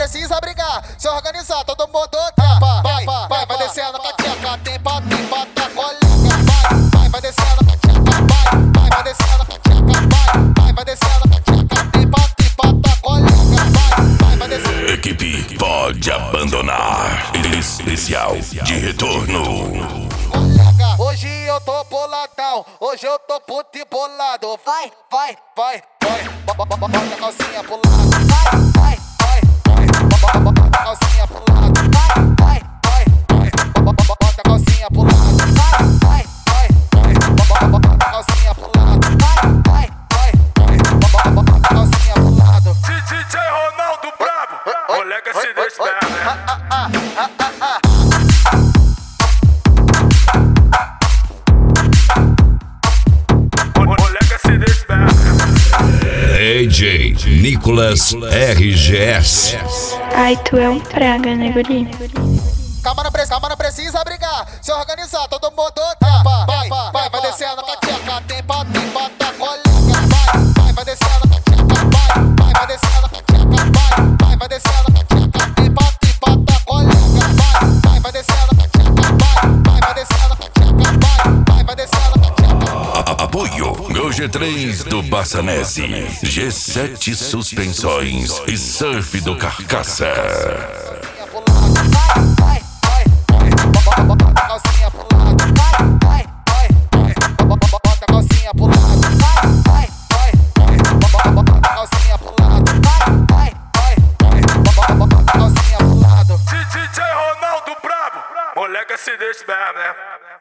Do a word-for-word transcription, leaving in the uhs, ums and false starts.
precisa brigar, se organizar, todo mundo tapa. Vai, vai, vai, vai descendo com a tcheca, tem pra, tem pra tá colega. Vai, vai, vai descendo com a tcheca, vai, vai, vai descendo com a tcheca, vai, vai, vai descendo com a tcheca, tem pra, tem pra tá colega. Vai, vai, vai descendo. Equipe pode abandonar. Especial de retorno. Hoje eu tô boladão, hoje eu tô puto e bolado. Vai, vai, vai, vai, bota a calcinha pro lado. Vai, vai, vai, vai, bota a calcinha pro lado. Vai, vai, vai, vai, bota a calcinha pro lado. Vai, vai, vai, vai, bota a calcinha pro lado. Vai, vai, vai, bota a calcinha pro lado. D J Ronaldo Brabo, moleque se despega, né? D J Nicolas R G S. Ai, tu é um praga, né, guri? Calma, não precisa, calma, não precisa brigar, se organizar, todo mundo tapa. Vai, vai, vai descendo com a tcheca, tem pra, tem pra tá colega. Vai, vai, vai descendo com a tcheca, vai, vai, vai descendo com a tcheca, vai, vai, vai descendo com a tcheca, tem pra, tem pra tá colega. Vai, vai, vai descendo com a tcheca, vai, vai, vai descendo com a tcheca, vai, vai, vai descendo com a tcheca. Apoio Go G três do Bassanese, G sete Suspensões e Surf do Carcaça. D J Ronaldo Brabo, moleque se despega, né?